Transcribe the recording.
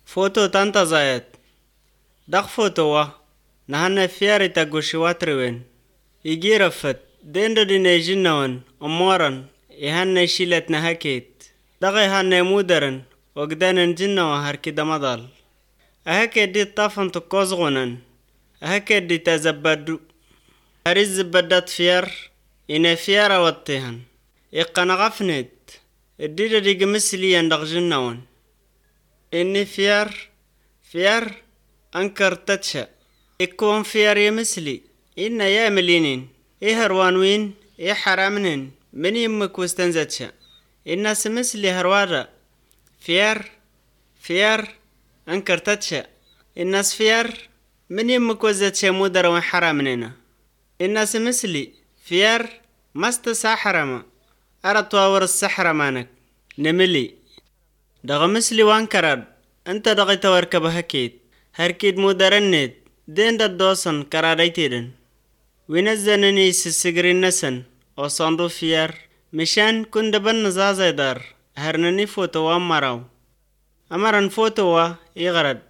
فوتو تانتا زايد دق فوتوا نهنا فياري تاقوشي واتروين يجي رفت دين دي نيجينوان أمورا يهنا شيلت نهاكيت دغي هنا مودرن وقدان جنوا هركي دمضال أهكي دي طافن تقوزغنن أهكي دي تزبدو هريز بدات فيار إنا فيارا واتيهن إقنا غفنت الديدة دي قمسلي يندغ جنوان إني فيار أنكر تتشا إكون فيار يمسلي إنا ياملينين إيه هروانوين إيه حرامنين من يمك وستنزتشا إنا سمسلي هروادا فيار أنكر تتشا الناس فيار من يمك وزتشا مودر وحرامنينا إنا سمسلي فيار مستسا حرما أرتوا ور السحر مانك نملي دغ مسلي وانكراد انت دغي توركب هكيد هركيد مودرنيد دين دا دوسن كرادايتيدن وينزنني سسجرين نسن او صندو فيار مشان كن دبن نزازي دار هرنني فوتوا مراو امرن فوتوا يغرد